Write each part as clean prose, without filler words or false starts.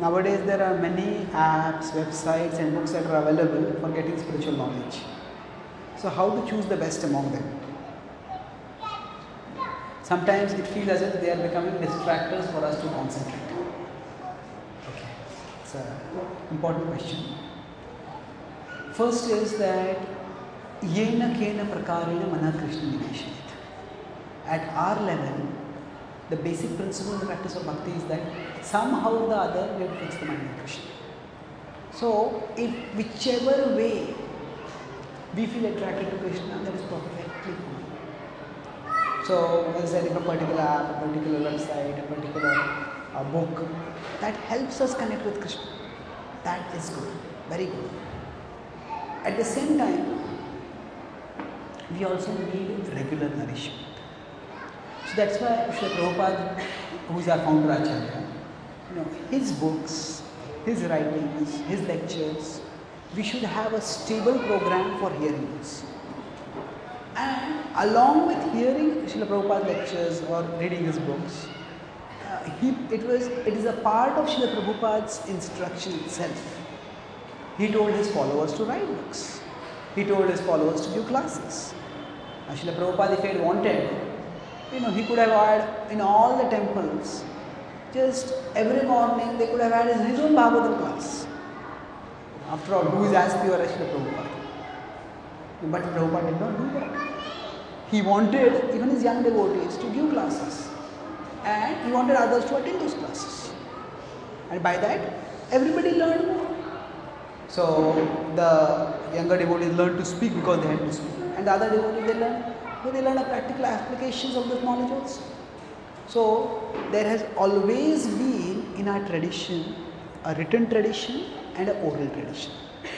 Nowadays there are many apps, websites and books that are available for getting spiritual knowledge. So how to choose the best among them? Sometimes it feels as if they are becoming distractors for us to concentrate. Okay, it's an important question. First is that yena kena prakarena mana Krishna niveshanit. At our level, the basic principle in the practice of bhakti is that somehow or the other we have to fix the mind on Krishna. So, if whichever way we feel attracted to Krishna, that is perfectly fine. So, as I said, if a particular app, a particular website, a particular book that helps us connect with Krishna, that is good, very good. At the same time, we also need regular nourishment. So that's why Srila Prabhupada, who is our founder Acharya, his books, his writings, his lectures, we should have a stable program for hearing this. And along with hearing Srila Prabhupada's lectures or reading his books, it is a part of Srila Prabhupada's instruction itself. He told his followers to write books. He told his followers to give classes. Srila Prabhupada, if he had wanted, he could have had in all the temples, just every morning they could have had his own Bhagavatam class. After all, who is as pure as Srila Prabhupada? But Prabhupada did not do that. He wanted even his young devotees to give classes. And he wanted others to attend those classes. And by that, everybody learned more. So, the younger devotees learned to speak because they had to speak. And the other devotees, they learn the practical applications of this knowledge also. So, there has always been in our tradition a written tradition and an oral tradition.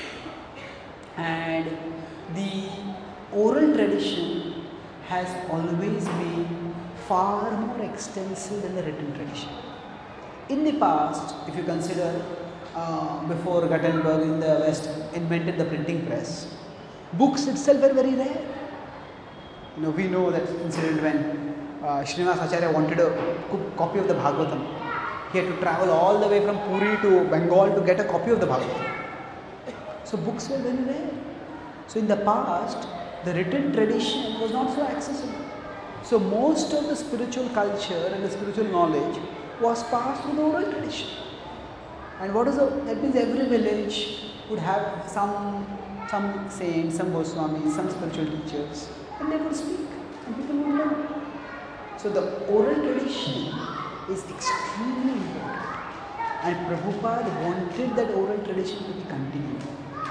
And the oral tradition has always been far more extensive than the written tradition. In the past, if you consider before Gutenberg in the West invented the printing press, books itself were very rare. We know that incident when Srinivas Acharya wanted a copy of the Bhagavatam. He had to travel all the way from Puri to Bengal to get a copy of the Bhagavatam. So books were very rare. So in the past, the written tradition was not so accessible. So most of the spiritual culture and the spiritual knowledge was passed through the oral tradition. And that means every village would have some saints, some Goswamis, some spiritual teachers, and they would speak and people would learn. So the oral tradition is extremely important, and Prabhupada wanted that oral tradition to be continued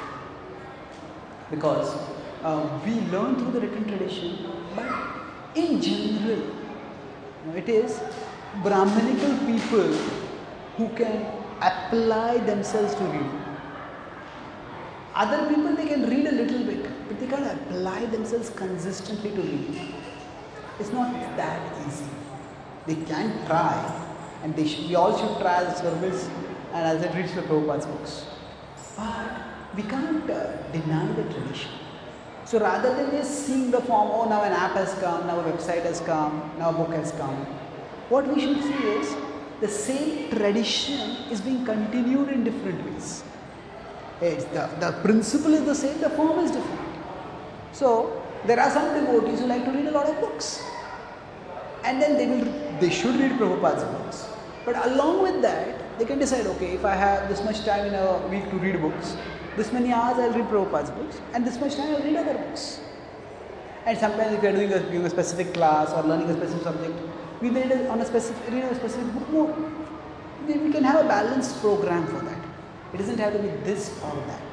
because we learn through the written tradition, but in general, it is Brahmanical people who can apply themselves to reading. Other people, they can read a little bit, but they can't apply themselves consistently to reading. It's not that easy. They can try, and we all should try the service and as I read the Prabhupada's books. But we can't deny the tradition. So rather than just seeing the form, now an app has come, now a website has come, now a book has come, what we should see is the same tradition is being continued in different ways. The principle is the same, the form is different. So there are some devotees who like to read a lot of books, and then they should read Prabhupada's books. But along with that, they can decide, okay, if I have this much time in a week to read books, this many hours I'll read Prabhupada's books, and this much time I'll read other books. And sometimes if you are doing a specific class or learning a specific subject, we read a specific book more. We can have a balanced program for that. It doesn't have to be this or that.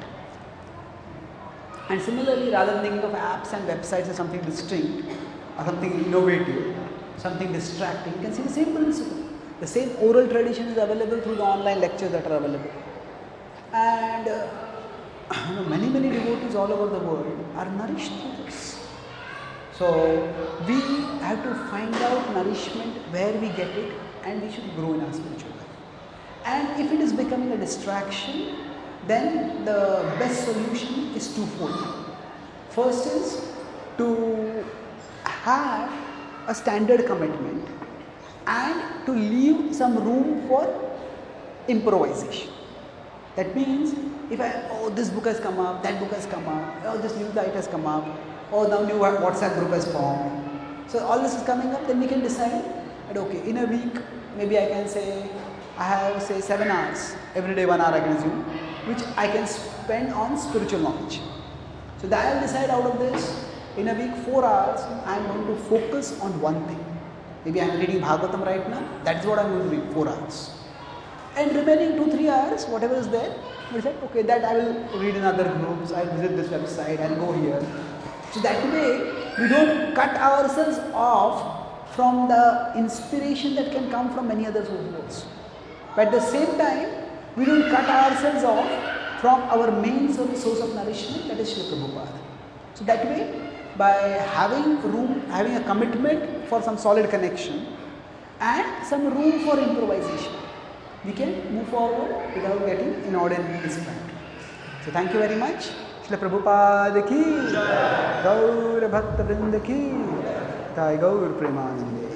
And similarly, rather than thinking of apps and websites as something distinct or something innovative, something distracting, you can see the same principle. The same oral tradition is available through the online lectures that are available. And many devotees all over the world are nourished through this. So we have to find out nourishment where we get it, and we should grow in our spiritual life. And if it is becoming a distraction, then the best solution is twofold. First is to have a standard commitment and to leave some room for improvisation. That means if this book has come up, that book has come up, oh, this new site has come up, oh, now new WhatsApp group has formed. So all this is coming up, then we can decide that okay, in a week, maybe I can say, I have say 7 hours, every day 1 hour I can assume, which I can spend on spiritual knowledge. So that I will decide out of this, in a week 4 hours, I am going to focus on one thing. Maybe I am reading Bhagavatam right now, that is what I am going to read, 4 hours. And remaining 2-3 hours, whatever is there, we said, okay, that I will read in other groups, I will visit this website, I will go here. So that way, we don't cut ourselves off from the inspiration that can come from many other sources. But at the same time, we don't cut ourselves off from our main source of nourishment, that is Srila Prabhupada. So that way, by having room, having a commitment for some solid connection and some room for improvisation, we can move forward without getting inordinately distracted. So thank you very much. Srila Prabhupada ki, Gaur Bhakta Vrinda ki, Thai Gaur Premanande.